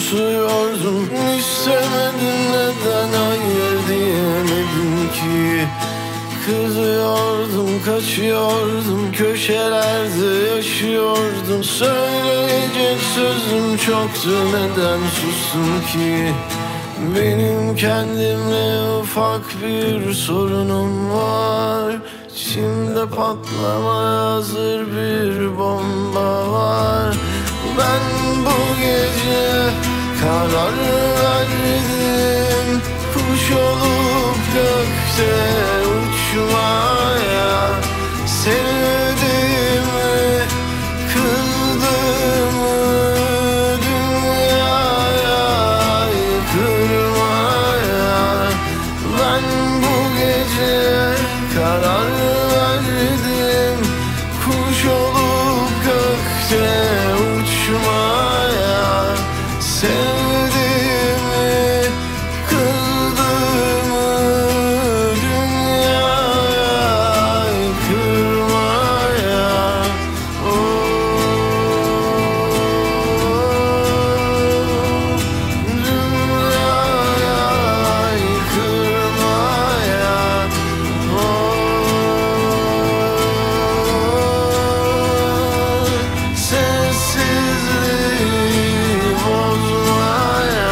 susuyordum. İstemedin, neden hayır diyemedin ki? Kızıyordum, kaçıyordum, köşelerde yaşıyordum. Söyleyecek sözüm çoktu, neden sustum ki? Benim kendimle ufak bir sorunum var. İçimde patlamaya hazır bir bomba var. Ben bu gece karar verdim, kuş olup gökte uçmaya. Sevdiğimi, kıldığımı dünyaya yıkırmaya. Ben bu gece karar verdim, kuş olup gökte uçmaya. Sevdiğimi, kıldığımı dünyaya yıkırmaya. Dünyaya yıkırmaya. Sessizliği bozmaya.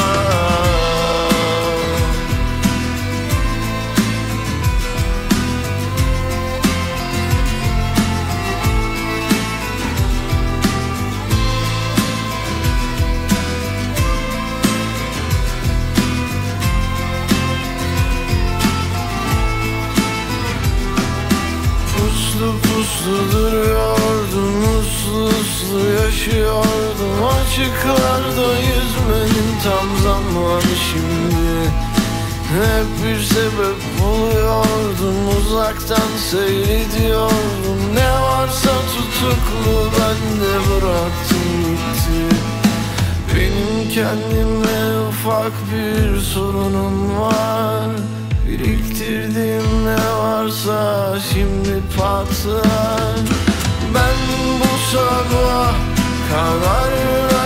Puslu puslu duruyordum, uslu uslu yaşıyordum. Açıklarda yüzmenin tam zamanı şimdi. Hep bir sebep buluyordum, uzaktan seyrediyordum. Ne varsa tutuklu bende bıraktım gitti. Benim kendime ufak bir sorunum var. Biriktirdiğim ne varsa şimdi patlar. Ben bu sabah karar